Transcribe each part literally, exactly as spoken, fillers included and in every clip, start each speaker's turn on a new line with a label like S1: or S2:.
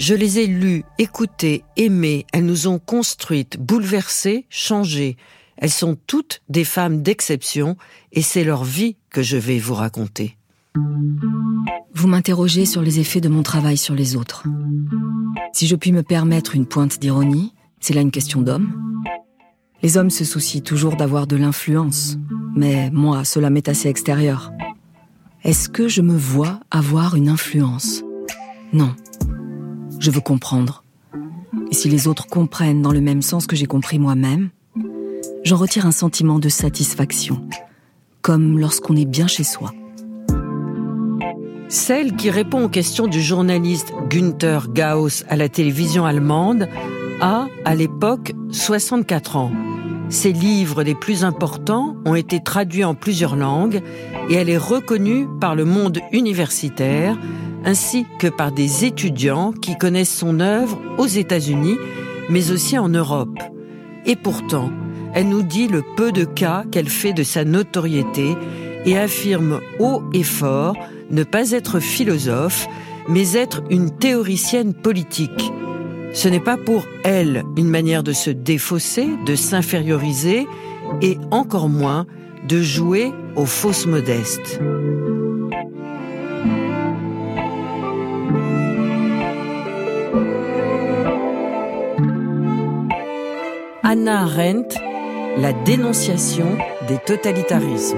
S1: Je les ai lues, écoutées, aimées. Elles nous ont construites, bouleversées, changées. Elles sont toutes des femmes d'exception et c'est leur vie que je vais vous raconter.
S2: Vous m'interrogez sur les effets de mon travail sur les autres. Si je puis me permettre une pointe d'ironie, c'est là une question d'homme. Les hommes se soucient toujours d'avoir de l'influence, mais moi, cela m'est assez extérieur. Est-ce que je me vois avoir une influence ? Non. Je veux comprendre. Et si les autres comprennent dans le même sens que j'ai compris moi-même, j'en retire un sentiment de satisfaction, comme lorsqu'on est bien chez soi.
S1: Celle qui répond aux questions du journaliste Günther Gauss à la télévision allemande a, à l'époque, soixante-quatre ans. Ses livres les plus importants ont été traduits en plusieurs langues et elle est reconnue par le monde universitaire ainsi que par des étudiants qui connaissent son œuvre aux États-Unis, mais aussi en Europe. Et pourtant, elle nous dit le peu de cas qu'elle fait de sa notoriété et affirme haut et fort ne pas être philosophe, mais être une théoricienne politique. Ce n'est pas pour elle une manière de se défausser, de s'inférioriser, et encore moins de jouer aux fausses modestes. Hannah Arendt, la dénonciation des totalitarismes.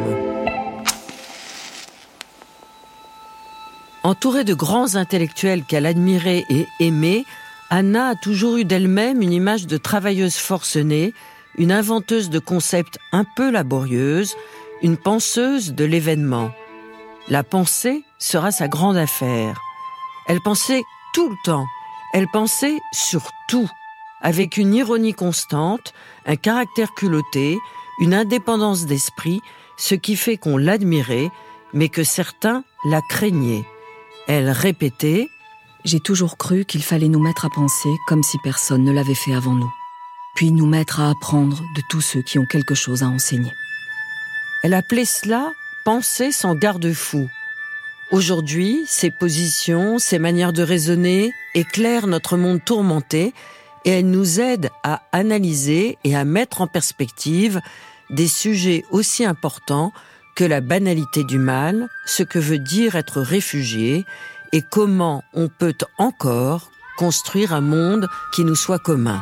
S1: Entourée de grands intellectuels qu'elle admirait et aimait, Hannah a toujours eu d'elle-même une image de travailleuse forcenée, une inventeuse de concepts un peu laborieuse, une penseuse de l'événement. La pensée sera sa grande affaire. Elle pensait tout le temps, elle pensait sur tout, avec une ironie constante, un caractère culotté, une indépendance d'esprit, ce qui fait qu'on l'admirait, mais que certains la craignaient. Elle répétait «
S2: J'ai toujours cru qu'il fallait nous mettre à penser comme si personne ne l'avait fait avant nous, puis nous mettre à apprendre de tous ceux qui ont quelque chose à enseigner. »
S1: Elle appelait cela « penser sans garde-fou ». Aujourd'hui, ses positions, ses manières de raisonner éclairent notre monde tourmenté et elles nous aident à analyser et à mettre en perspective des sujets aussi importants que la banalité du mal, ce que veut dire être réfugié et comment on peut encore construire un monde qui nous soit commun.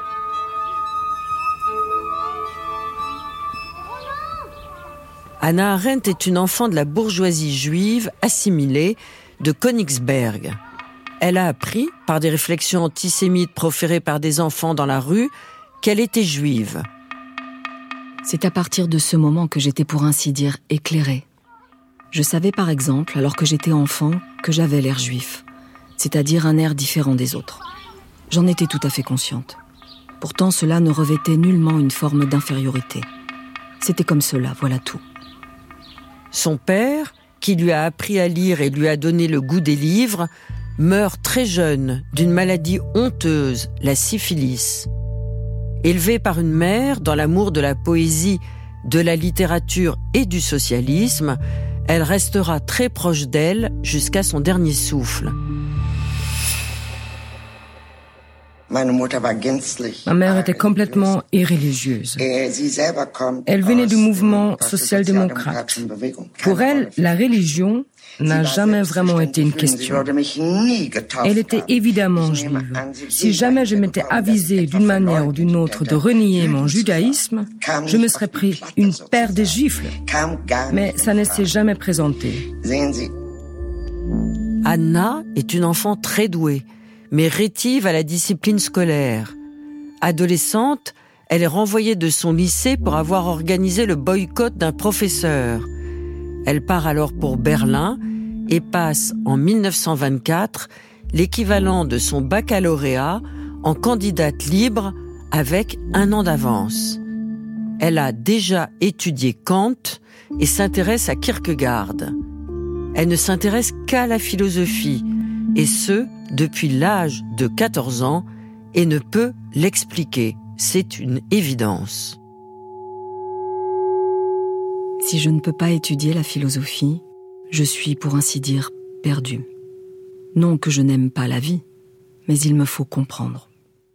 S1: Hannah Arendt est une enfant de la bourgeoisie juive assimilée de Königsberg. Elle a appris, par des réflexions antisémites proférées par des enfants dans la rue, qu'elle était juive.
S2: C'est à partir de ce moment que j'étais pour ainsi dire éclairée. Je savais par exemple, alors que j'étais enfant, que j'avais l'air juif, c'est-à-dire un air différent des autres. J'en étais tout à fait consciente. Pourtant, cela ne revêtait nullement une forme d'infériorité. C'était comme cela, voilà tout.
S1: Son père, qui lui a appris à lire et lui a donné le goût des livres, meurt très jeune d'une maladie honteuse, la syphilis. Élevée par une mère dans l'amour de la poésie, de la littérature et du socialisme, elle restera très proche d'elle jusqu'à son dernier souffle.
S3: Ma mère était complètement irreligieuse. Elle venait du mouvement social-démocrate. Pour elle, la religion n'a jamais vraiment été une question. Elle était évidemment juive. Si jamais je m'étais avisée d'une manière ou d'une autre de renier mon judaïsme, je me serais pris une paire de gifles. Mais ça ne s'est jamais présenté.
S1: Hannah est une enfant très douée, mais rétive à la discipline scolaire. Adolescente, elle est renvoyée de son lycée pour avoir organisé le boycott d'un professeur. Elle part alors pour Berlin et passe en mille neuf cent vingt-quatre l'équivalent de son baccalauréat en candidate libre avec un an d'avance. Elle a déjà étudié Kant et s'intéresse à Kierkegaard. Elle ne s'intéresse qu'à la philosophie, et ce, depuis l'âge de quatorze ans, et ne peut l'expliquer. C'est une évidence.
S2: Si je ne peux pas étudier la philosophie, je suis, pour ainsi dire, perdue. Non que je n'aime pas la vie, mais il me faut comprendre.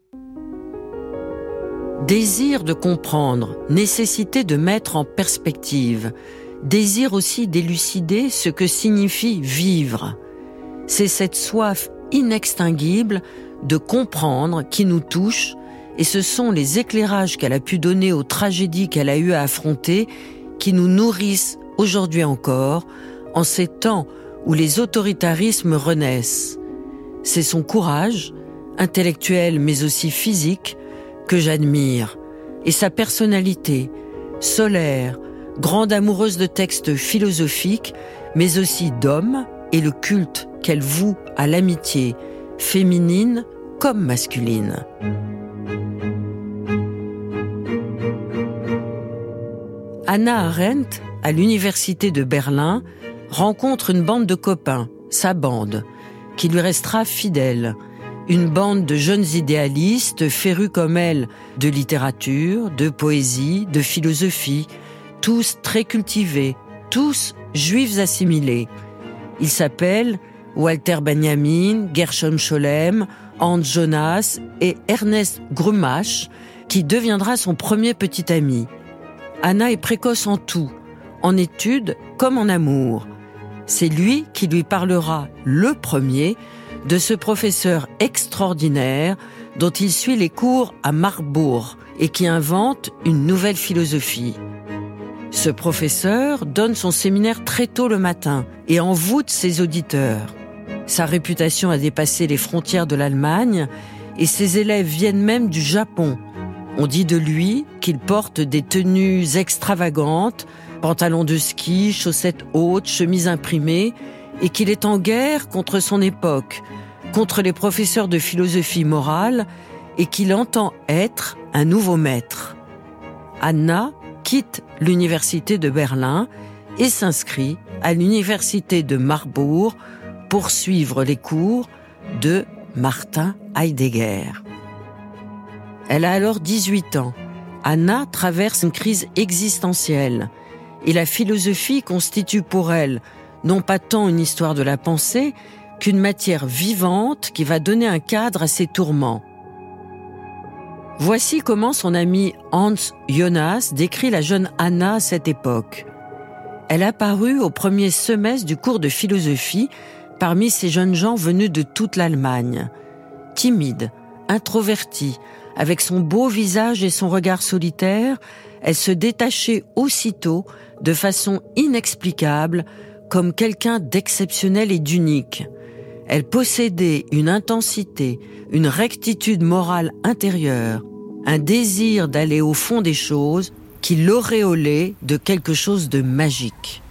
S1: Désir de comprendre, nécessité de mettre en perspective, désir aussi d'élucider ce que signifie vivre. C'est cette soif inextinguible de comprendre qui nous touche, et ce sont les éclairages qu'elle a pu donner aux tragédies qu'elle a eu à affronter qui nous nourrissent aujourd'hui encore, en ces temps où les autoritarismes renaissent. C'est son courage, intellectuel mais aussi physique, que j'admire, et sa personnalité, solaire, grande amoureuse de textes philosophiques, mais aussi d'hommes, et le culte qu'elle voue à l'amitié, féminine comme masculine. Hannah Arendt, à l'université de Berlin, rencontre une bande de copains, sa bande, qui lui restera fidèle. Une bande de jeunes idéalistes, férus comme elle de littérature, de poésie, de philosophie, tous très cultivés, tous juifs assimilés. Ils s'appellent Walter Benjamin, Gershom Scholem, Hans Jonas et Ernest Grumash, qui deviendra son premier petit ami. Hannah est précoce en tout, en études comme en amour. C'est lui qui lui parlera le premier de ce professeur extraordinaire dont il suit les cours à Marbourg et qui invente une nouvelle philosophie. Ce professeur donne son séminaire très tôt le matin et envoûte ses auditeurs. Sa réputation a dépassé les frontières de l'Allemagne et ses élèves viennent même du Japon. On dit de lui qu'il porte des tenues extravagantes, pantalons de ski, chaussettes hautes, chemises imprimées, et qu'il est en guerre contre son époque, contre les professeurs de philosophie morale, et qu'il entend être un nouveau maître. Hannah quitte l'université de Berlin et s'inscrit à l'université de Marbourg pour suivre les cours de Martin Heidegger. Elle a alors dix-huit ans. Hannah traverse une crise existentielle et la philosophie constitue pour elle non pas tant une histoire de la pensée qu'une matière vivante qui va donner un cadre à ses tourments. Voici comment son ami Hans Jonas décrit la jeune Hannah à cette époque. Elle apparut au premier semestre du cours de philosophie parmi ces jeunes gens venus de toute l'Allemagne. Timide, introvertie, avec son beau visage et son regard solitaire, elle se détachait aussitôt, de façon inexplicable, comme quelqu'un d'exceptionnel et d'unique. Elle possédait une intensité, une rectitude morale intérieure, un désir d'aller au fond des choses qui l'auréolait de quelque chose de magique.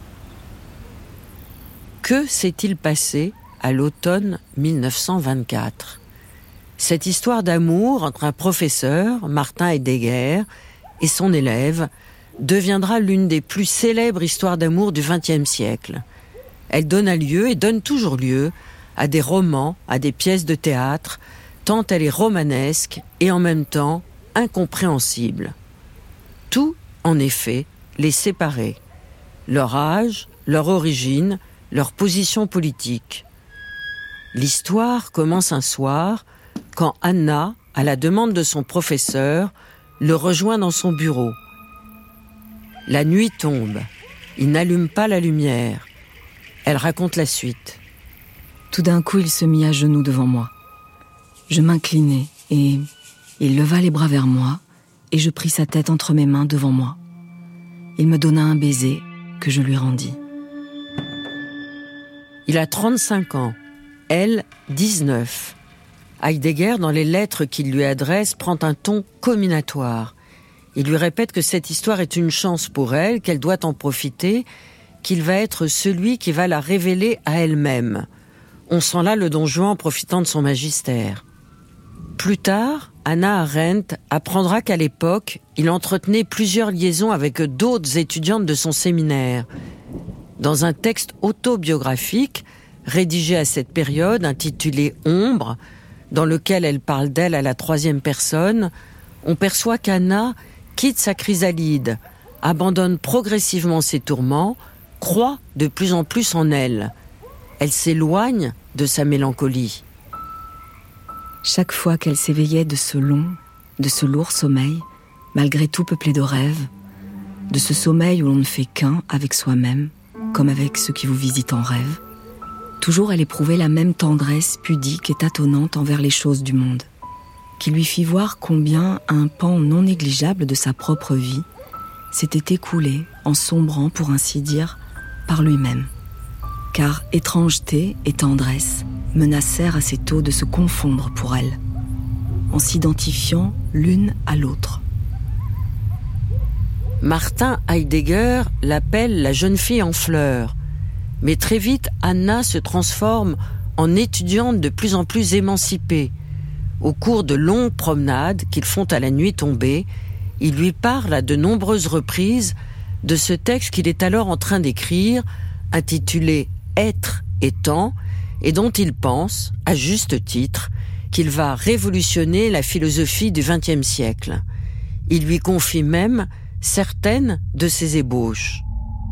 S1: Que s'est-il passé à l'automne mille neuf cent vingt-quatre ? Cette histoire d'amour entre un professeur, Martin Heidegger, et son élève deviendra l'une des plus célèbres histoires d'amour du vingtième siècle. Elle donna lieu et donne toujours lieu à des romans, à des pièces de théâtre, tant elle est romanesque et en même temps incompréhensible. Tout, en effet, les séparait. Leur âge, leur origine, leur position politique. L'histoire commence un soir quand Hannah, à la demande de son professeur, le rejoint dans son bureau. La nuit tombe. Il n'allume pas la lumière. Elle raconte la suite.
S2: Tout d'un coup, il se mit à genoux devant moi. Je m'inclinai et il leva les bras vers moi et je pris sa tête entre mes mains devant moi. Il me donna un baiser que je lui rendis.
S1: Il a trente-cinq ans, elle, dix-neuf. Heidegger, dans les lettres qu'il lui adresse, prend un ton comminatoire. Il lui répète que cette histoire est une chance pour elle, qu'elle doit en profiter, qu'il va être celui qui va la révéler à elle-même. On sent là le Don Juan profitant de son magistère. Plus tard, Hannah Arendt apprendra qu'à l'époque, il entretenait plusieurs liaisons avec d'autres étudiantes de son séminaire. Dans un texte autobiographique, rédigé à cette période, intitulé « Ombre », dans lequel elle parle d'elle à la troisième personne, on perçoit qu'Hannah quitte sa chrysalide, abandonne progressivement ses tourments, croit de plus en plus en elle. Elle s'éloigne de sa mélancolie.
S2: Chaque fois qu'elle s'éveillait de ce long, de ce lourd sommeil, malgré tout peuplé de rêves, de ce sommeil où l'on ne fait qu'un avec soi-même, comme avec ceux qui vous visitent en rêve, toujours elle éprouvait la même tendresse pudique et tâtonnante envers les choses du monde, qui lui fit voir combien un pan non négligeable de sa propre vie s'était écoulé en sombrant, pour ainsi dire, par lui-même. Car étrangeté et tendresse menacèrent assez tôt de se confondre pour elle, en s'identifiant l'une à l'autre.
S1: Martin Heidegger l'appelle la jeune fille en fleurs, mais très vite Anna se transforme en étudiante de plus en plus émancipée. Au cours de longues promenades qu'ils font à la nuit tombée, il lui parle à de nombreuses reprises de ce texte qu'il est alors en train d'écrire, intitulé « Être et temps », et dont il pense, à juste titre, qu'il va révolutionner la philosophie du vingtième siècle. Il lui confie même certaines de ses ébauches.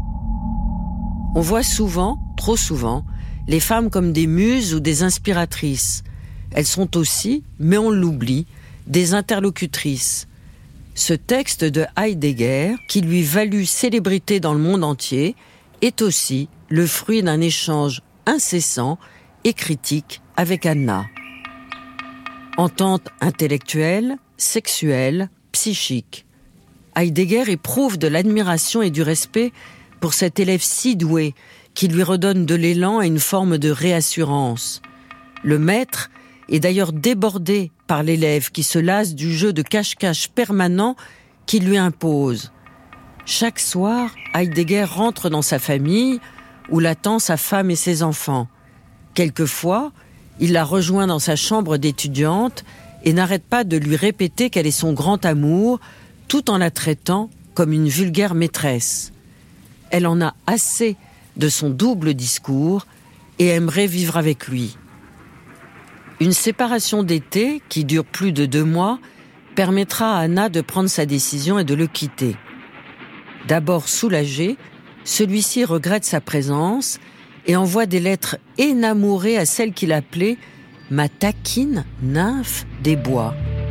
S1: On voit souvent, trop souvent, les femmes comme des muses ou des inspiratrices. Elles sont aussi, mais on l'oublie, des interlocutrices. Ce texte de Heidegger, qui lui valut célébrité dans le monde entier, est aussi le fruit d'un échange incessant et critique avec Anna. Entente intellectuelle, sexuelle, psychique. Heidegger éprouve de l'admiration et du respect pour cet élève si doué qui lui redonne de l'élan et une forme de réassurance. Le maître est d'ailleurs débordé par l'élève qui se lasse du jeu de cache-cache permanent qu'il lui impose. Chaque soir, Heidegger rentre dans sa famille où l'attend sa femme et ses enfants. Quelquefois, il la rejoint dans sa chambre d'étudiante et n'arrête pas de lui répéter qu'elle est son grand amour, tout en la traitant comme une vulgaire maîtresse. Elle en a assez de son double discours et aimerait vivre avec lui. Une séparation d'été, qui dure plus de deux mois, permettra à Anna de prendre sa décision et de le quitter. D'abord soulagé, celui-ci regrette sa présence et envoie des lettres énamourées à celle qu'il appelait « ma taquine nymphe des bois ».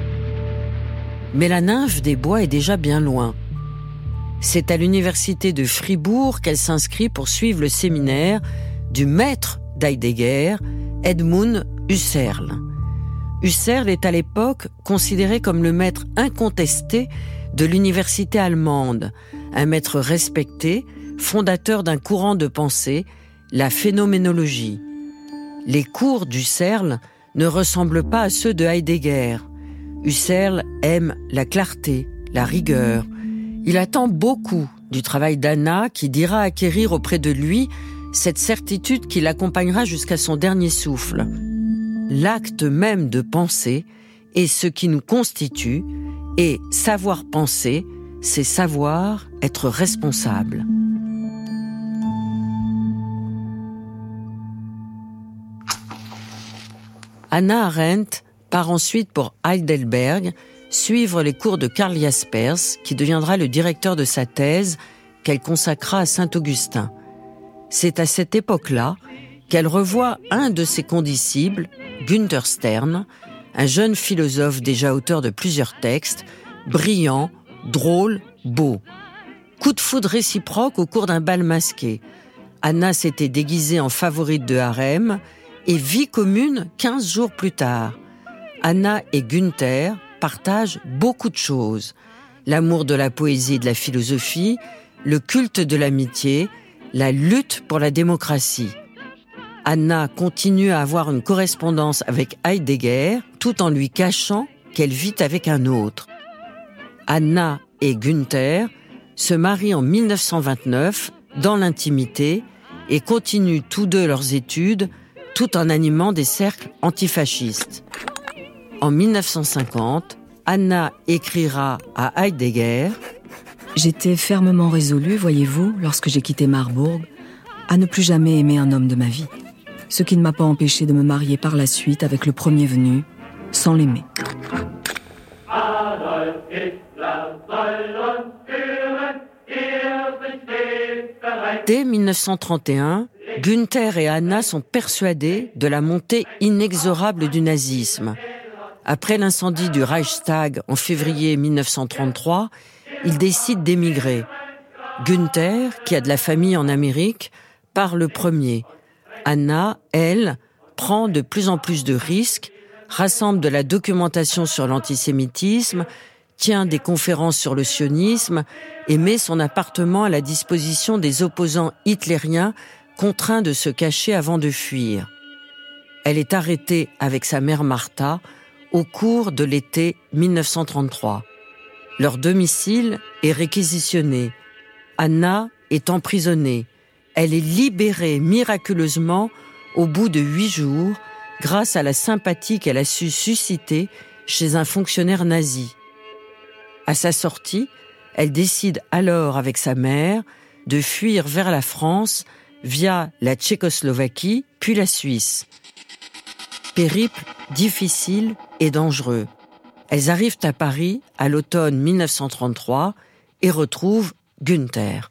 S1: Mais la nymphe des bois est déjà bien loin. C'est à l'université de Fribourg qu'elle s'inscrit pour suivre le séminaire du maître d'Heidegger, Edmund Husserl. Husserl est à l'époque considéré comme le maître incontesté de l'université allemande, un maître respecté, fondateur d'un courant de pensée, la phénoménologie. Les cours d'Husserl ne ressemblent pas à ceux de Heidegger. Husserl aime la clarté, la rigueur. Il attend beaucoup du travail d'Anna qui dira acquérir auprès de lui cette certitude qui l'accompagnera jusqu'à son dernier souffle. L'acte même de penser est ce qui nous constitue, et savoir penser, c'est savoir être responsable. Hannah Arendt part ensuite pour Heidelberg suivre les cours de Karl Jaspers, qui deviendra le directeur de sa thèse qu'elle consacra à Saint-Augustin. C'est à cette époque-là qu'elle revoit un de ses condisciples, Günther Stern, un jeune philosophe déjà auteur de plusieurs textes, brillant, drôle, beau. Coup de foudre réciproque au cours d'un bal masqué. Anna s'était déguisée en favorite de harem et vie commune quinze jours plus tard. Anna et Günther partagent beaucoup de choses. L'amour de la poésie et de la philosophie, le culte de l'amitié, la lutte pour la démocratie. Anna continue à avoir une correspondance avec Heidegger tout en lui cachant qu'elle vit avec un autre. Anna et Günther se marient en mille neuf cent vingt-neuf dans l'intimité et continuent tous deux leurs études tout en animant des cercles antifascistes. En mille neuf cent cinquante, Anna écrira à Heidegger
S2: « J'étais fermement résolue, voyez-vous, lorsque j'ai quitté Marbourg, à ne plus jamais aimer un homme de ma vie. Ce qui ne m'a pas empêché de me marier par la suite avec le premier venu, sans l'aimer. »
S1: Dès mille neuf cent trente et un, Günther et Anna sont persuadés de la montée inexorable du nazisme. Après l'incendie du Reichstag en février mille neuf cent trente-trois, il décide d'émigrer. Günther, qui a de la famille en Amérique, part le premier. Anna, elle, prend de plus en plus de risques, rassemble de la documentation sur l'antisémitisme, tient des conférences sur le sionisme et met son appartement à la disposition des opposants hitlériens contraints de se cacher avant de fuir. Elle est arrêtée avec sa mère Martha au cours de l'été mille neuf cent trente-trois. Leur domicile est réquisitionné. Anna est emprisonnée. Elle est libérée miraculeusement au bout de huit jours grâce à la sympathie qu'elle a su susciter chez un fonctionnaire nazi. À sa sortie, elle décide alors avec sa mère de fuir vers la France via la Tchécoslovaquie puis la Suisse. Périple difficile et dangereux. Elles arrivent à Paris à l'automne mille neuf cent trente-trois et retrouvent Günther.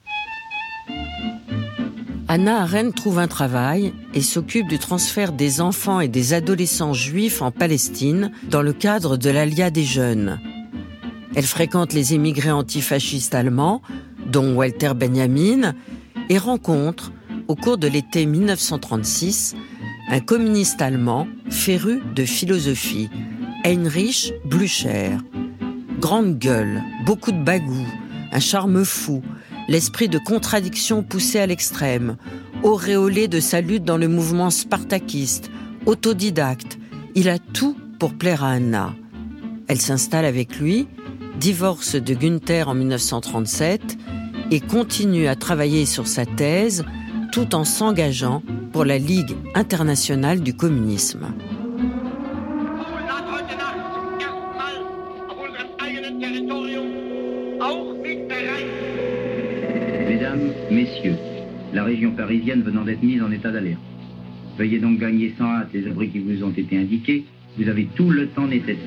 S1: Hannah Arendt trouve un travail et s'occupe du transfert des enfants et des adolescents juifs en Palestine dans le cadre de l'Alia des jeunes. Elle fréquente les émigrés antifascistes allemands, dont Walter Benjamin, et rencontre, au cours de l'été mille neuf cent trente-six, un communiste allemand féru de philosophie, Heinrich Blücher. Grande gueule, beaucoup de bagou, un charme fou, l'esprit de contradiction poussé à l'extrême, auréolé de sa lutte dans le mouvement spartakiste, autodidacte, il a tout pour plaire à Anna. Elle s'installe avec lui, divorce de Günther en mille neuf cent trente-sept et continue à travailler sur sa thèse tout en s'engageant pour la Ligue internationale du communisme.
S4: Mesdames, Messieurs, la région parisienne venant d'être mise en état d'alerte. Veuillez donc gagner sans hâte les abris qui vous ont été indiqués. Vous avez tout le temps nécessaire.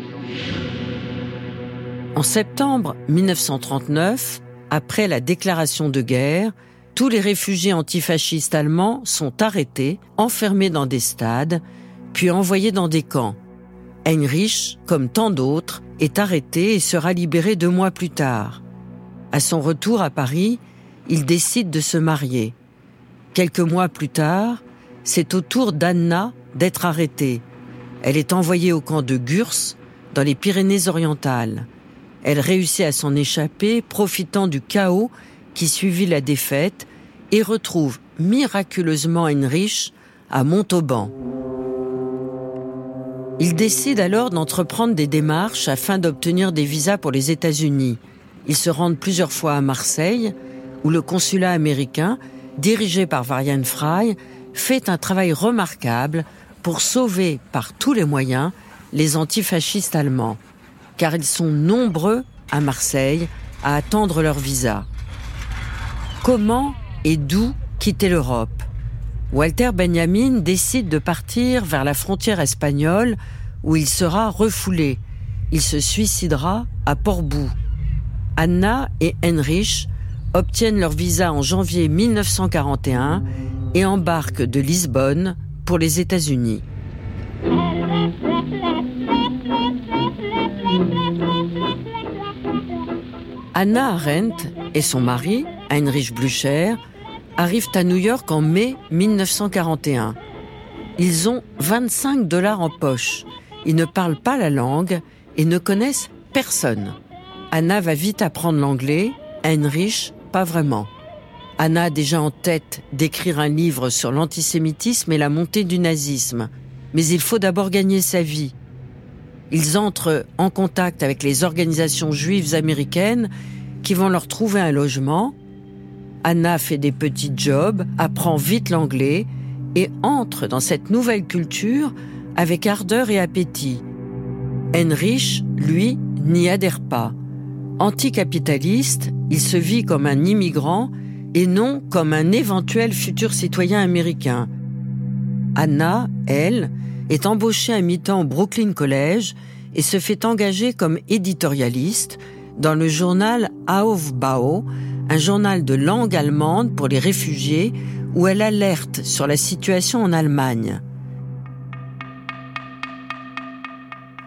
S1: En septembre mille neuf cent trente-neuf, après la déclaration de guerre, tous les réfugiés antifascistes allemands sont arrêtés, enfermés dans des stades, puis envoyés dans des camps. Heinrich, comme tant d'autres, est arrêté et sera libéré deux mois plus tard. À son retour à Paris, il décide de se marier. Quelques mois plus tard, c'est au tour d'Anna d'être arrêtée. Elle est envoyée au camp de Gurs, dans les Pyrénées-Orientales. Elle réussit à s'en échapper, profitant du chaos qui suivit la défaite, et retrouve miraculeusement Heinrich à Montauban. Il décide alors d'entreprendre des démarches afin d'obtenir des visas pour les États-Unis. Ils se rendent plusieurs fois à Marseille, où le consulat américain, dirigé par Varian Fry, fait un travail remarquable pour sauver par tous les moyens les antifascistes allemands, car ils sont nombreux à Marseille à attendre leur visa. Comment et d'où quitter l'Europe ? Walter Benjamin décide de partir vers la frontière espagnole où il sera refoulé. Il se suicidera à Portbou. Anna et Heinrich obtiennent leur visa en janvier mille neuf cent quarante et un et embarquent de Lisbonne pour les États-Unis. Hannah Arendt et son mari, Heinrich Blücher, arrivent à New York en mai mille neuf cent quarante et un. Ils ont vingt-cinq dollars en poche. Ils ne parlent pas la langue et ne connaissent personne. Anna va vite apprendre l'anglais, Heinrich, pas vraiment. Anna a déjà en tête d'écrire un livre sur l'antisémitisme et la montée du nazisme. Mais il faut d'abord gagner sa vie. Ils entrent en contact avec les organisations juives américaines qui vont leur trouver un logement. Anna fait des petits jobs, apprend vite l'anglais et entre dans cette nouvelle culture avec ardeur et appétit. Heinrich, lui, n'y adhère pas. Anticapitaliste, il se vit comme un immigrant et non comme un éventuel futur citoyen américain. Anna, elle, est embauchée à mi-temps au Brooklyn College et se fait engager comme éditorialiste dans le journal Aufbau, un journal de langue allemande pour les réfugiés où elle alerte sur la situation en Allemagne.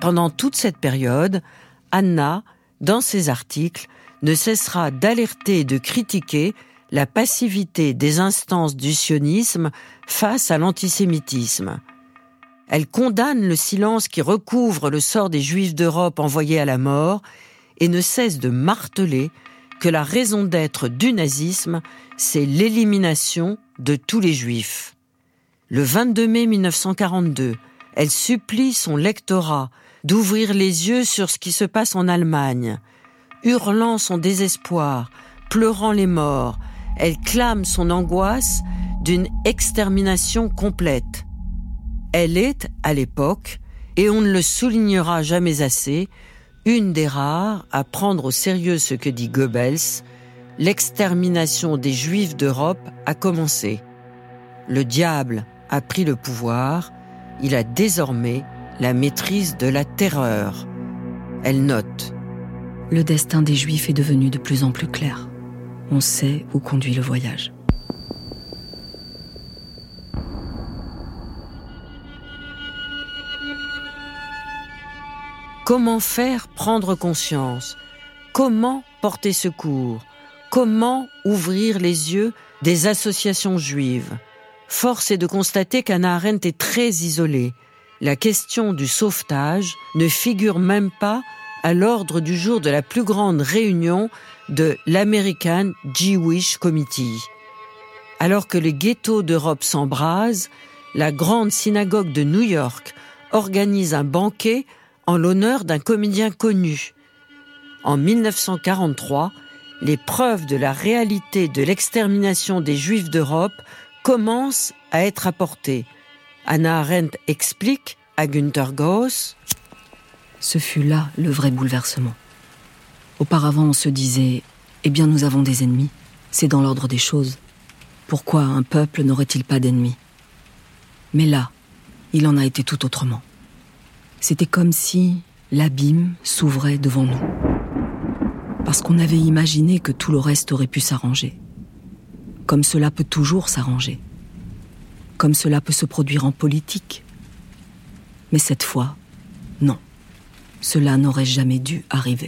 S1: Pendant toute cette période, Anna, dans ses articles, ne cessera d'alerter et de critiquer la passivité des instances du sionisme face à l'antisémitisme. Elle condamne le silence qui recouvre le sort des Juifs d'Europe envoyés à la mort et ne cesse de marteler que la raison d'être du nazisme, c'est l'élimination de tous les Juifs. Le vingt-deux mai mille neuf cent quarante-deux, elle supplie son lectorat d'ouvrir les yeux sur ce qui se passe en Allemagne. Hurlant son désespoir, pleurant les morts, elle clame son angoisse d'une extermination complète. Elle est, à l'époque, et on ne le soulignera jamais assez, une des rares à prendre au sérieux ce que dit Goebbels, l'extermination des Juifs d'Europe a commencé. Le diable a pris le pouvoir, il a désormais la maîtrise de la terreur. Elle note.
S2: Le destin des Juifs est devenu de plus en plus clair. On sait où conduit le voyage.
S1: Comment faire prendre conscience? Comment porter secours? Comment ouvrir les yeux des associations juives? Force est de constater qu'Hannah Arendt est très isolée. La question du sauvetage ne figure même pas à l'ordre du jour de la plus grande réunion de l'American Jewish Committee. Alors que les ghettos d'Europe s'embrasent, la grande synagogue de New York organise un banquet en l'honneur d'un comédien connu. En mille neuf cent quarante-trois, les preuves de la réalité de l'extermination des Juifs d'Europe commencent à être apportées. Hannah Arendt explique à Günter Gauss:
S2: ce fut là le vrai bouleversement. Auparavant, on se disait « Eh bien, nous avons des ennemis. C'est dans l'ordre des choses. Pourquoi un peuple n'aurait-il pas d'ennemis ?» Mais là, il en a été tout autrement. C'était comme si l'abîme s'ouvrait devant nous. Parce qu'on avait imaginé que tout le reste aurait pu s'arranger. Comme cela peut toujours s'arranger. Comme cela peut se produire en politique. Mais cette fois, non. Cela n'aurait jamais dû arriver.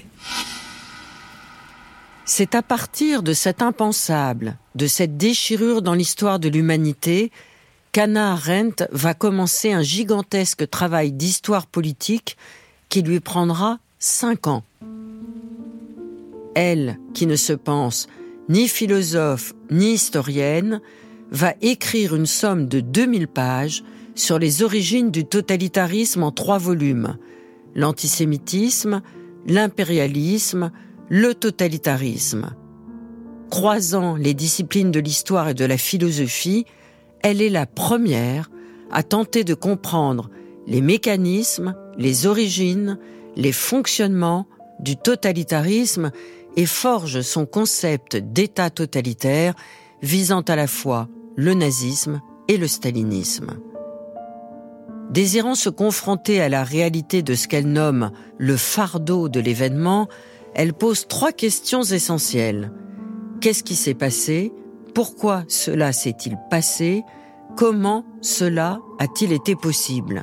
S1: C'est à partir de cet impensable, de cette déchirure dans l'histoire de l'humanité, qu'Hannah Arendt va commencer un gigantesque travail d'histoire politique qui lui prendra cinq ans. Elle, qui ne se pense ni philosophe ni historienne, va écrire une somme de deux mille pages sur les origines du totalitarisme en trois volumes: l'antisémitisme, l'impérialisme, le totalitarisme. Croisant les disciplines de l'histoire et de la philosophie, elle est la première à tenter de comprendre les mécanismes, les origines, les fonctionnements du totalitarisme et forge son concept d'État totalitaire visant à la fois le nazisme et le stalinisme. Désirant se confronter à la réalité de ce qu'elle nomme le fardeau de l'événement, elle pose trois questions essentielles. Qu'est-ce qui s'est passé? Pourquoi cela s'est-il passé? Comment cela a-t-il été possible?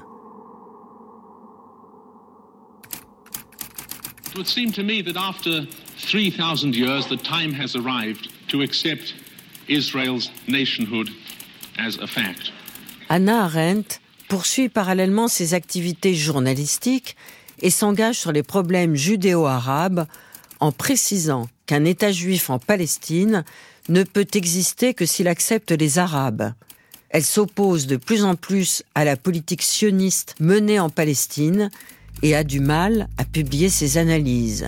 S5: It would seem to me that after three thousand years, the time has arrived to accept Israel's nationhood as a fact.
S1: Hannah Arendt poursuit parallèlement ses activités journalistiques et s'engage sur les problèmes judéo-arabes en précisant qu'un État juif en Palestine ne peut exister que s'il accepte les Arabes. Elle s'oppose de plus en plus à la politique sioniste menée en Palestine et a du mal à publier ses analyses.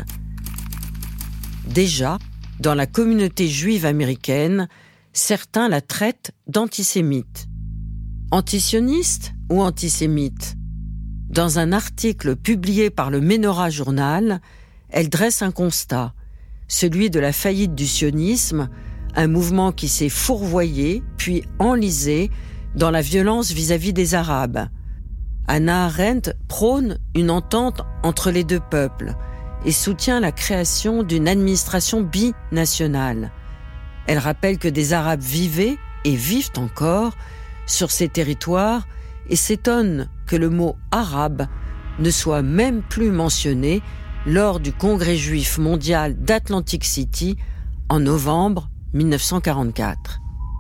S1: Déjà, dans la communauté juive américaine, certains la traitent d'antisémite. Antisioniste ou antisémite? Dans un article publié par le Menorah Journal, elle dresse un constat, celui de la faillite du sionisme, un mouvement qui s'est fourvoyé puis enlisé dans la violence vis-à-vis des Arabes. Hannah Arendt prône une entente entre les deux peuples et soutient la création d'une administration binationale. Elle rappelle que des Arabes vivaient et vivent encore sur ces territoires et s'étonne que le mot « arabe » ne soit même plus mentionné lors du Congrès juif mondial d'Atlantic City en novembre mille neuf cent quarante-quatre.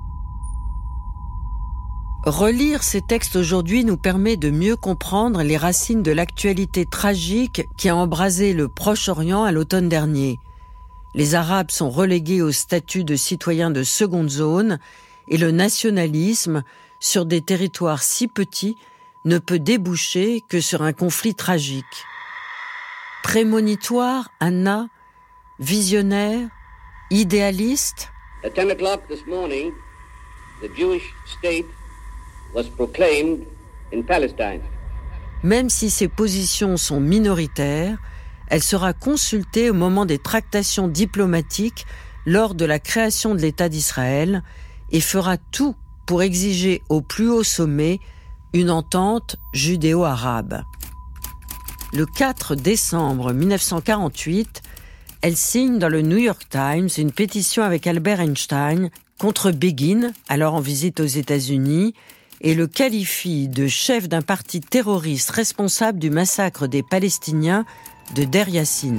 S1: Relire ces textes aujourd'hui nous permet de mieux comprendre les racines de l'actualité tragique qui a embrasé le Proche-Orient à l'automne dernier. Les Arabes sont relégués au statut de citoyens de seconde zone et le nationalisme, sur des territoires si petits, ne peut déboucher que sur un conflit tragique. Prémonitoire, Anna, visionnaire, idéaliste.
S6: At ten o'clock this morning, the Jewish state was proclaimed in Palestine.
S1: Même si ses positions sont minoritaires, elle sera consultée au moment des tractations diplomatiques lors de la création de l'État d'Israël et fera tout pour exiger au plus haut sommet une entente judéo-arabe. Le quatre décembre mille neuf cent quarante-huit, elle signe dans le New York Times une pétition avec Albert Einstein contre Begin, alors en visite aux États-Unis, et le qualifie de chef d'un parti terroriste responsable du massacre des Palestiniens de Der Yassin.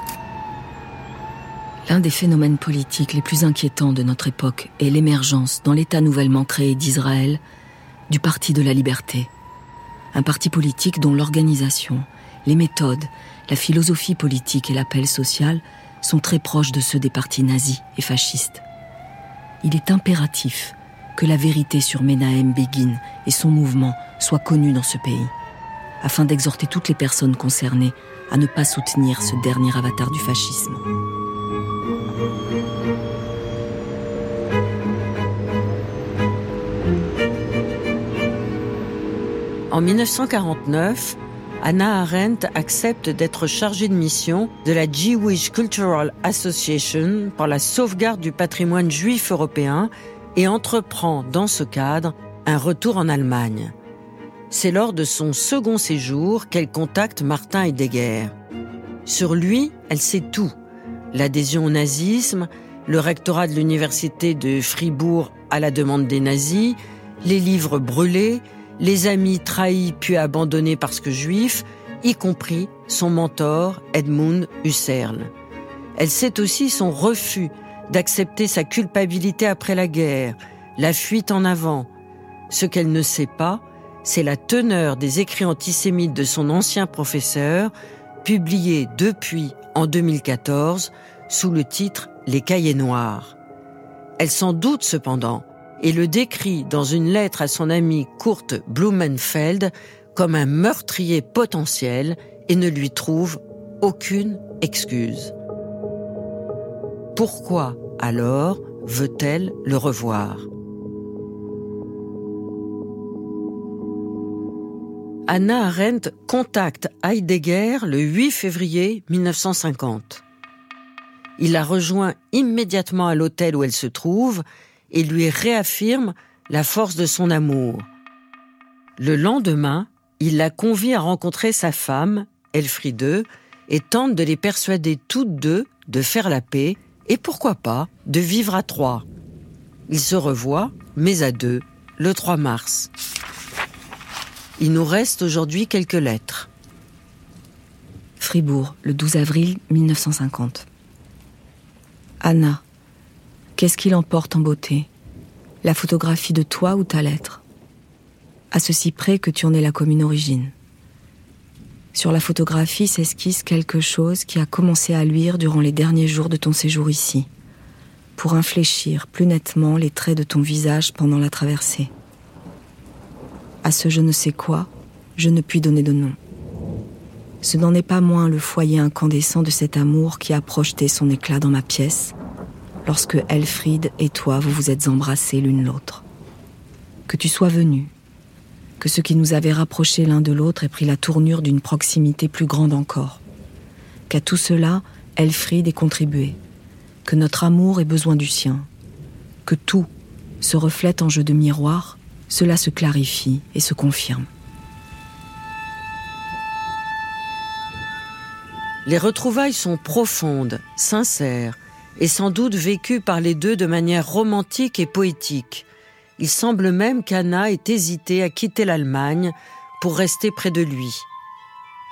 S2: L'un des phénomènes politiques les plus inquiétants de notre époque est l'émergence, dans l'État nouvellement créé d'Israël, du Parti de la Liberté. Un parti politique dont l'organisation, les méthodes, la philosophie politique et l'appel social sont très proches de ceux des partis nazis et fascistes. Il est impératif que la vérité sur Menahem Begin et son mouvement soit connue dans ce pays, afin d'exhorter toutes les personnes concernées à ne pas soutenir ce dernier avatar du fascisme.
S1: En mille neuf cent quarante-neuf, Hannah Arendt accepte d'être chargée de mission de la Jewish Cultural Association pour la sauvegarde du patrimoine juif européen et entreprend dans ce cadre un retour en Allemagne. C'est lors de son second séjour qu'elle contacte Martin Heidegger. Sur lui, elle sait tout. L'adhésion au nazisme, le rectorat de l'université de Fribourg à la demande des nazis, les livres brûlés, les amis trahis puis abandonnés parce que juifs, y compris son mentor Edmund Husserl. Elle sait aussi son refus d'accepter sa culpabilité après la guerre, la fuite en avant. Ce qu'elle ne sait pas, c'est la teneur des écrits antisémites de son ancien professeur, publiés depuis en deux mille quatorze sous le titre « Les Cahiers noirs ». Elle s'en doute cependant et le décrit dans une lettre à son ami Kurt Blumenfeld comme un meurtrier potentiel et ne lui trouve aucune excuse. Pourquoi, alors, veut-elle le revoir ? Hannah Arendt contacte Heidegger le huit février mille neuf cent cinquante. Il la rejoint immédiatement à l'hôtel où elle se trouve et lui réaffirme la force de son amour. Le lendemain, il la convie à rencontrer sa femme, Elfriede, et tente de les persuader toutes deux de faire la paix et pourquoi pas de vivre à trois. Ils se revoient, mais à deux, le trois mars. Il nous reste aujourd'hui quelques lettres.
S2: Fribourg, le douze avril mille neuf cent cinquante. Anna, qu'est-ce qui l'emporte en beauté ? La photographie de toi ou ta lettre ? À ceci près que tu en es la commune origine. Sur la photographie s'esquisse quelque chose qui a commencé à luire durant les derniers jours de ton séjour ici, pour infléchir plus nettement les traits de ton visage pendant la traversée. À ce je ne sais quoi, je ne puis donner de nom. Ce n'en est pas moins le foyer incandescent de cet amour qui a projeté son éclat dans ma pièce, lorsque Elfriede et toi vous vous êtes embrassés l'une l'autre. Que tu sois venu, que ce qui nous avait rapprochés l'un de l'autre ait pris la tournure d'une proximité plus grande encore, qu'à tout cela, Elfriede ait contribué, que notre amour ait besoin du sien, que tout se reflète en jeu de miroir, cela se clarifie et se confirme.
S1: Les retrouvailles sont profondes, sincères, et sans doute vécues par les deux de manière romantique et poétique. Il semble même qu'Anna ait hésité à quitter l'Allemagne pour rester près de lui.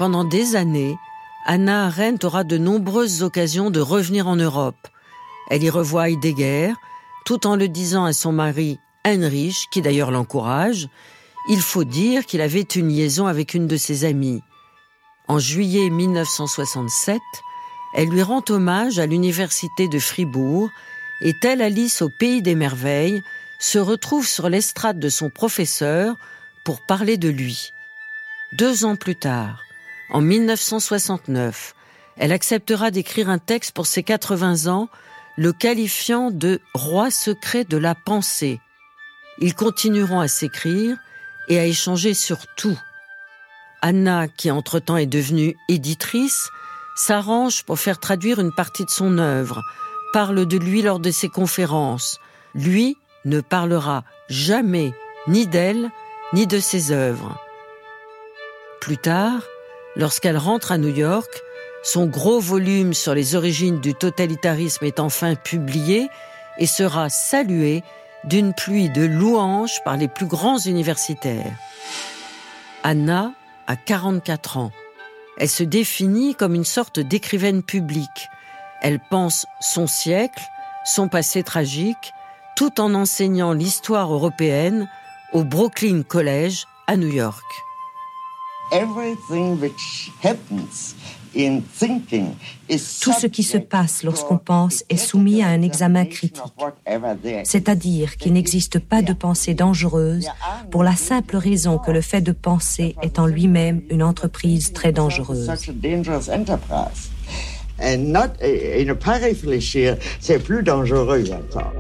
S1: Pendant des années, Hannah Arendt aura de nombreuses occasions de revenir en Europe. Elle y revoit Heidegger, tout en le disant à son mari Heinrich, qui d'ailleurs l'encourage. Il faut dire qu'il avait une liaison avec une de ses amies. En juillet mille neuf cent soixante-sept, elle lui rend hommage à l'université de Fribourg et, telle Alice au pays des merveilles, se retrouve sur l'estrade de son professeur pour parler de lui. Deux ans plus tard, en mille neuf cent soixante-neuf, elle acceptera d'écrire un texte pour ses quatre-vingts ans, le qualifiant de « roi secret de la pensée ». Ils continueront à s'écrire et à échanger sur tout. Anna, qui entre-temps est devenue éditrice, s'arrange pour faire traduire une partie de son œuvre, parle de lui lors de ses conférences. Lui ne parlera jamais ni d'elle, ni de ses œuvres. Plus tard, lorsqu'elle rentre à New York, son gros volume sur les origines du totalitarisme est enfin publié et sera salué d'une pluie de louanges par les plus grands universitaires. Anna a quarante-quatre ans. Elle se définit comme une sorte d'écrivaine publique. Elle pense son siècle, son passé tragique, tout en enseignant l'histoire européenne au Brooklyn College à New York.
S7: Everything which happens in thinking is Tout ce qui se passe lorsqu'on pense est soumis à un examen critique. C'est-à-dire qu'il n'existe pas de pensée dangereuse pour la simple raison que le fait de penser est en lui-même une entreprise très dangereuse.
S8: Et not, et ne pas réfléchir, c'est plus dangereux encore.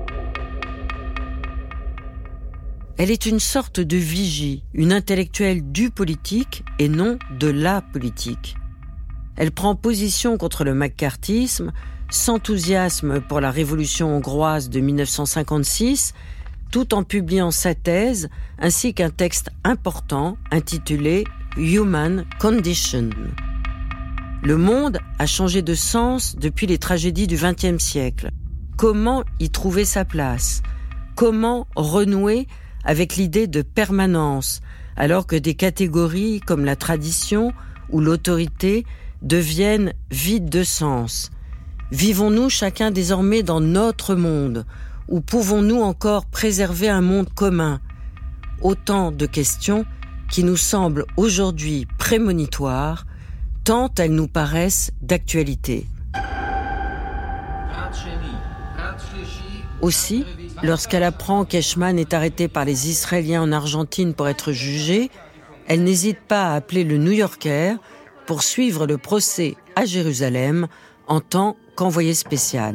S1: Elle est une sorte de vigie, une intellectuelle du politique et non de la politique. Elle prend position contre le macartisme, s'enthousiasme pour la révolution hongroise de mille neuf cent cinquante-six, tout en publiant sa thèse ainsi qu'un texte important intitulé « Human Condition ». Le monde a changé de sens depuis les tragédies du vingtième siècle. Comment y trouver sa place ? Comment renouer avec l'idée de permanence, alors que des catégories comme la tradition ou l'autorité deviennent vides de sens? Vivons-nous chacun désormais dans notre monde, ou pouvons-nous encore préserver un monde commun? Autant de questions qui nous semblent aujourd'hui prémonitoires, tant elles nous paraissent d'actualité. Aussi, lorsqu'elle apprend qu'Eichmann est arrêté par les Israéliens en Argentine pour être jugé, elle n'hésite pas à appeler le New-Yorker pour suivre le procès à Jérusalem en tant qu'envoyé spécial.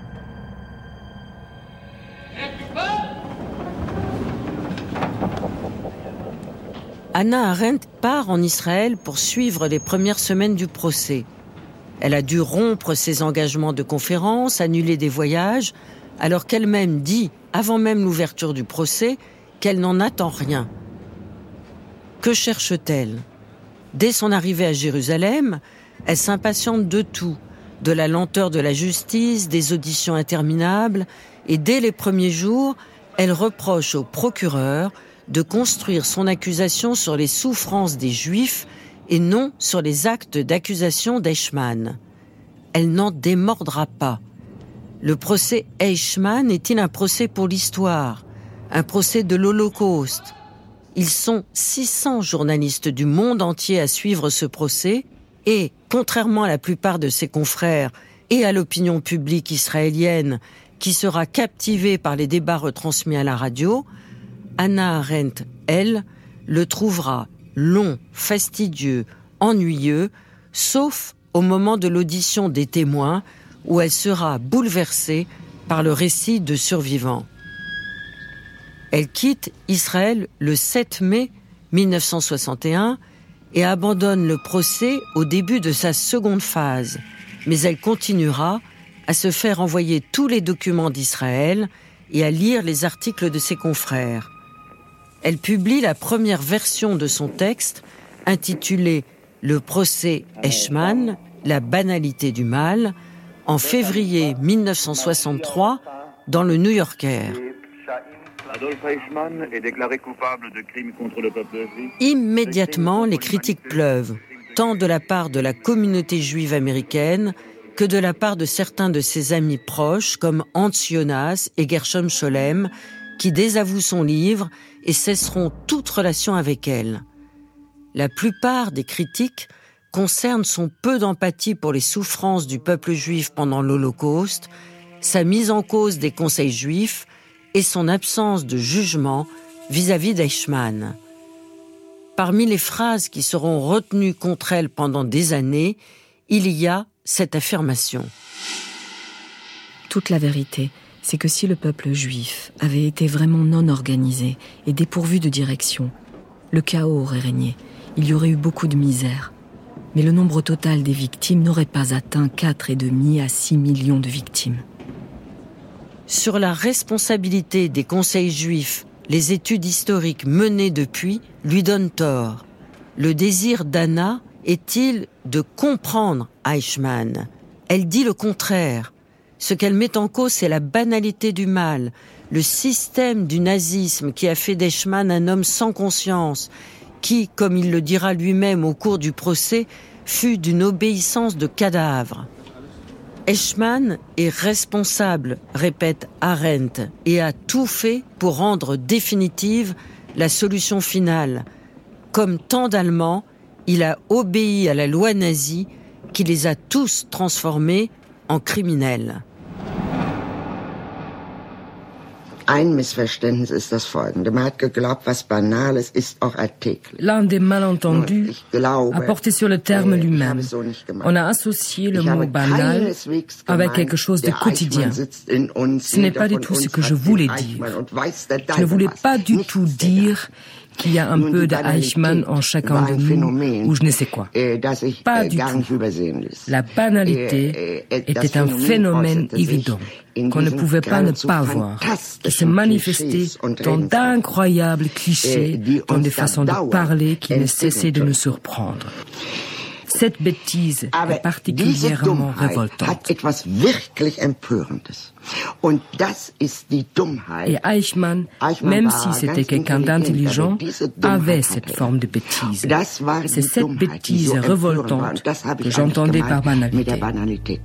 S1: Hannah Arendt part en Israël pour suivre les premières semaines du procès. Elle a dû rompre ses engagements de conférences, annuler des voyages, alors qu'elle-même dit, avant même l'ouverture du procès, qu'elle n'en attend rien. Que cherche-t-elle ? Dès son arrivée à Jérusalem, elle s'impatiente de tout, de la lenteur de la justice, des auditions interminables, et dès les premiers jours, elle reproche au procureur de construire son accusation sur les souffrances des Juifs et non sur les actes d'accusation d'Eichmann. Elle n'en démordra pas. Le procès Eichmann est-il un procès pour l'histoire, un procès de l'Holocauste? Ils sont six cents journalistes du monde entier à suivre ce procès et, contrairement à la plupart de ses confrères et à l'opinion publique israélienne qui sera captivée par les débats retransmis à la radio, Hannah Arendt, elle, le trouvera long, fastidieux, ennuyeux, sauf au moment de l'audition des témoins où elle sera bouleversée par le récit de survivants. Elle quitte Israël le sept mai mille neuf cent soixante et un et abandonne le procès au début de sa seconde phase, mais elle continuera à se faire envoyer tous les documents d'Israël et à lire les articles de ses confrères. Elle publie la première version de son texte, intitulé « Le procès Eichmann, la banalité du mal », en février mille neuf cent soixante-trois, dans le New-Yorker.
S9: Adolf Eichmann est déclaré coupable de crimes contre le peuple juif.
S1: Immédiatement, les critiques pleuvent. tant de la part de la communauté juive américaine que de la part de certains de ses amis proches comme Hans Jonas et Gershom Scholem, qui désavouent son livre et cesseront toute relation avec elle. La plupart des critiques concernent son peu d'empathie pour les souffrances du peuple juif pendant l'Holocauste, sa mise en cause des conseils juifs et son absence de jugement vis-à-vis d'Eichmann. Parmi les phrases qui seront retenues contre elle pendant des années, il y a cette affirmation.
S2: Toute la vérité, c'est que si le peuple juif avait été vraiment non organisé et dépourvu de direction, le chaos aurait régné, il y aurait eu beaucoup de misère. Mais le nombre total des victimes n'aurait pas atteint quatre virgule cinq à six millions de victimes.
S1: Sur la responsabilité des conseils juifs, les études historiques menées depuis lui donnent tort. Le désir d'Anna est-il de comprendre Eichmann? Elle dit le contraire. Ce qu'elle met en cause, c'est la banalité du mal, le système du nazisme qui a fait d'Eichmann un homme sans conscience, qui, comme il le dira lui-même au cours du procès, fut d'une obéissance de cadavre. Eichmann est responsable, répète Arendt, et a tout fait pour rendre définitive la solution finale. Comme tant d'Allemands, il a obéi à la loi nazie qui les a tous transformés en criminels.
S8: Ein Missverständnis ist das folgende. Man hat geglaubt, was Banales ist auch alltäglich.
S3: L'un des malentendus a porté sur le terme lui-même. On a associé le mot banal avec quelque chose de quotidien. Ce n'est pas du tout ce que je voulais dire. Je ne voulais pas du tout dire qu'il y a un peu de Eichmann en chacun de nous, ou je ne sais quoi. Pas du tout. La banalité était un phénomène évident, qu'on ne pouvait pas ne pas voir, qui se manifestait dans d'incroyables clichés, dans des façons de parler qui ne cessaient de nous surprendre. Cette bêtise est particulièrement révoltante. Et Eichmann, même si c'était quelqu'un d'intelligent, avait cette forme de bêtise. Et c'est cette bêtise révoltante que j'entendais par banalité.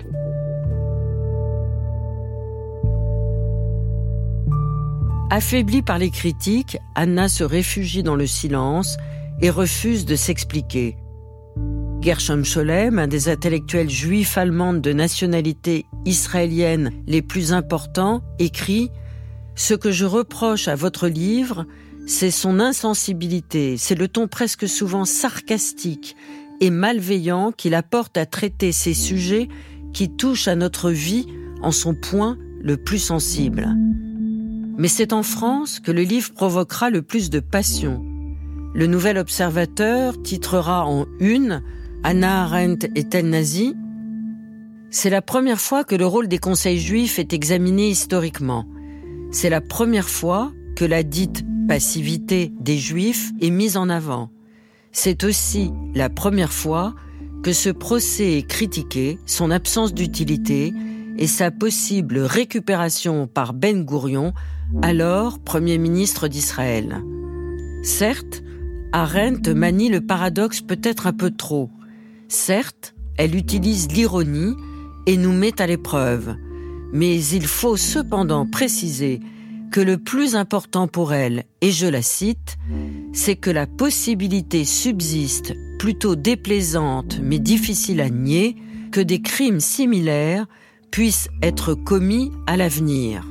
S1: Affaiblie par les critiques, Anna se réfugie dans le silence et refuse de s'expliquer. Gershom Scholem, un des intellectuels juifs allemands de nationalité israélienne les plus importants, écrit « Ce que je reproche à votre livre, c'est son insensibilité, c'est le ton presque souvent sarcastique et malveillant qu'il apporte à traiter ces sujets qui touchent à notre vie en son point le plus sensible. » Mais c'est en France que le livre provoquera le plus de passion. Le Nouvel Observateur titrera en une « Hannah Arendt est-elle nazie ? C'est la première fois que le rôle des conseils juifs est examiné historiquement. C'est la première fois que la dite passivité des juifs est mise en avant. C'est aussi la première fois que ce procès est critiqué, son absence d'utilité et sa possible récupération par Ben Gourion, alors Premier ministre d'Israël. Certes, Arendt manie le paradoxe peut-être un peu trop. Certes, elle utilise l'ironie et nous met à l'épreuve. Mais il faut cependant préciser que le plus important pour elle, et je la cite, c'est que la possibilité subsiste, plutôt déplaisante mais difficile à nier, que des crimes similaires puissent être commis à l'avenir.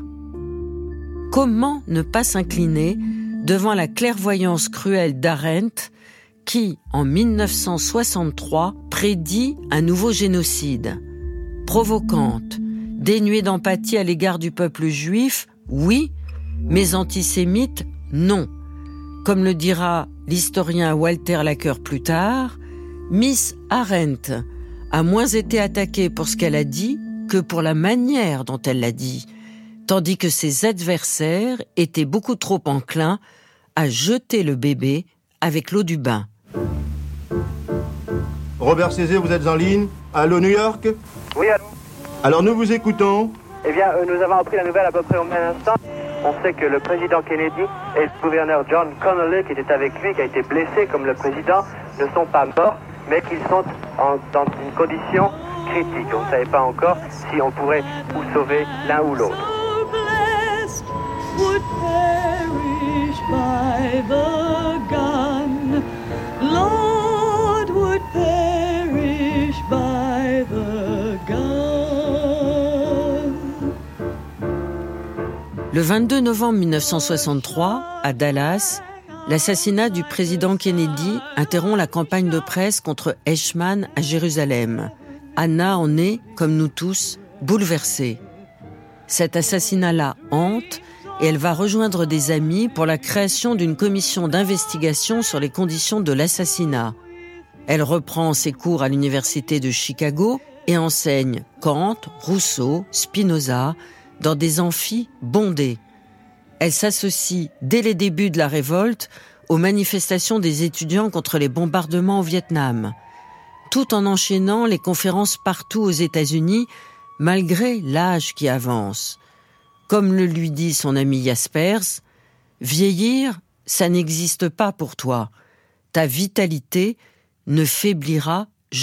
S1: Comment ne pas s'incliner devant la clairvoyance cruelle d'Arendt qui, en mille neuf cent soixante-trois, prédit un nouveau génocide. Provocante, dénuée d'empathie à l'égard du peuple juif, oui, mais antisémite, non. Comme le dira l'historien Walter Laqueur plus tard, Miss Arendt a moins été attaquée pour ce qu'elle a dit que pour la manière dont elle l'a dit, tandis que ses adversaires étaient beaucoup trop enclins à jeter le bébé avec l'eau du bain.
S10: Robert Césé, vous êtes en ligne? Allô, New York?
S9: Oui, allô.
S10: Alors, nous vous écoutons.
S9: Eh bien, euh, nous avons appris la nouvelle à peu près au même instant. On sait que le président Kennedy et le gouverneur John Connolly, qui était avec lui, qui a été blessé comme le président, ne sont pas morts, mais qu'ils sont en, dans une condition critique. On ne savait pas encore si on pourrait ou sauver l'un ou l'autre.
S1: Le vingt-deux novembre mille neuf cent soixante-trois, à Dallas, l'assassinat du président Kennedy interrompt la campagne de presse contre Eichmann à Jérusalem. Anna en est, comme nous tous, bouleversée. Cet assassinat la hante et elle va rejoindre des amis pour la création d'une commission d'investigation sur les conditions de l'assassinat. Elle reprend ses cours à l'université de Chicago et enseigne Kant, Rousseau, Spinoza dans des amphis bondés. Elle s'associe dès les débuts de la révolte aux manifestations des étudiants contre les bombardements au Vietnam, tout en enchaînant les conférences partout aux États-Unis, malgré l'âge qui avance. Comme le lui dit son ami Jaspers, « Vieillir, ça n'existe pas pour toi. Ta vitalité ne faiblira jamais. »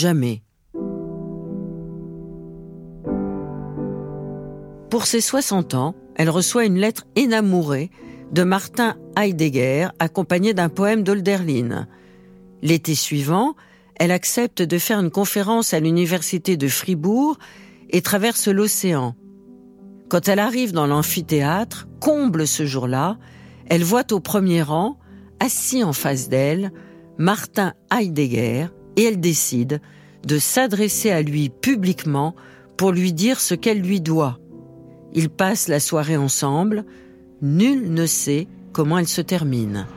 S1: Pour ses soixante ans, elle reçoit une lettre énamourée de Martin Heidegger, accompagnée d'un poème d'Hölderlin. L'été suivant, elle accepte de faire une conférence à l'université de Fribourg et traverse l'océan. Quand elle arrive dans l'amphithéâtre, comble ce jour-là, elle voit au premier rang, assis en face d'elle, Martin Heidegger, et elle décide de s'adresser à lui publiquement pour lui dire ce qu'elle lui doit. Ils passent la soirée ensemble, nul ne sait comment elle se termine.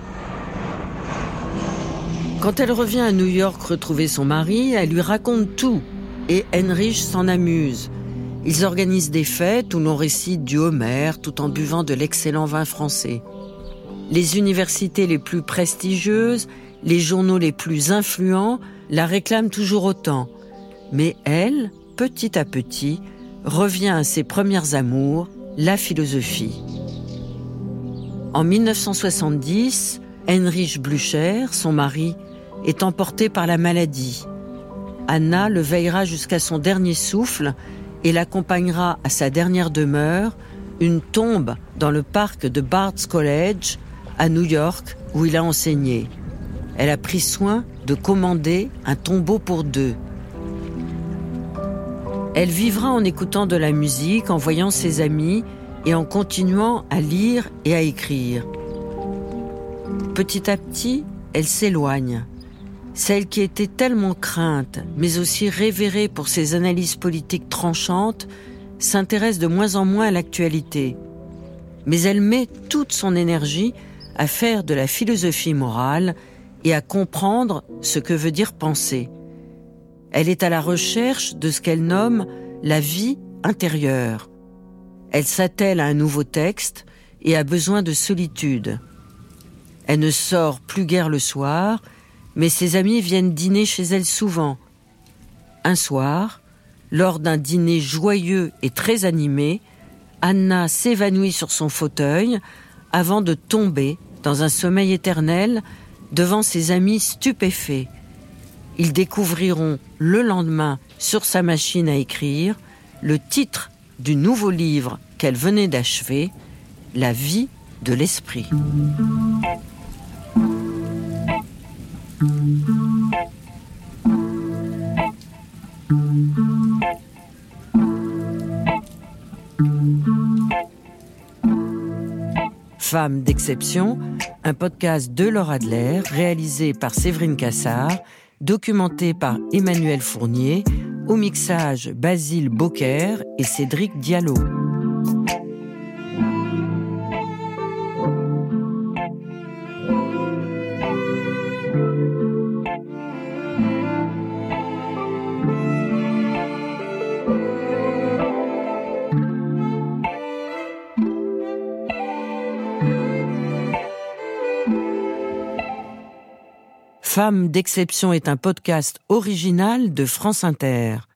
S1: Quand elle revient à New York retrouver son mari, elle lui raconte tout, et Heinrich s'en amuse. Ils organisent des fêtes où l'on récite du Homère tout en buvant de l'excellent vin français. Les universités les plus prestigieuses, les journaux les plus influents la réclament toujours autant. Mais elle, petit à petit, revient à ses premières amours, la philosophie. En mille neuf cent soixante-dix, Heinrich Blücher, son mari, est emporté par la maladie. Anna le veillera jusqu'à son dernier souffle et l'accompagnera à sa dernière demeure, une tombe dans le parc de Bart's College, à New York, où il a enseigné. Elle a pris soin de commander un tombeau pour deux. Elle vivra en écoutant de la musique, en voyant ses amis et en continuant à lire et à écrire. Petit à petit, elle s'éloigne. Celle qui était tellement crainte, mais aussi révérée pour ses analyses politiques tranchantes, s'intéresse de moins en moins à l'actualité. Mais elle met toute son énergie à faire de la philosophie morale et à comprendre ce que veut dire penser. Elle est à la recherche de ce qu'elle nomme la vie intérieure. Elle s'attelle à un nouveau texte et a besoin de solitude. Elle ne sort plus guère le soir, mais ses amis viennent dîner chez elle souvent. Un soir, lors d'un dîner joyeux et très animé, Anna s'évanouit sur son fauteuil avant de tomber dans un sommeil éternel devant ses amis stupéfaits. Ils découvriront le lendemain sur sa machine à écrire le titre du nouveau livre qu'elle venait d'achever, La vie de l'esprit. Femme d'exception, un podcast de Laura Adler, réalisé par Séverine Cassard, documenté par Emmanuel Fournier, au mixage Basile Beaucaire et Cédric Diallo. Femme d'exception est un podcast original de France Inter.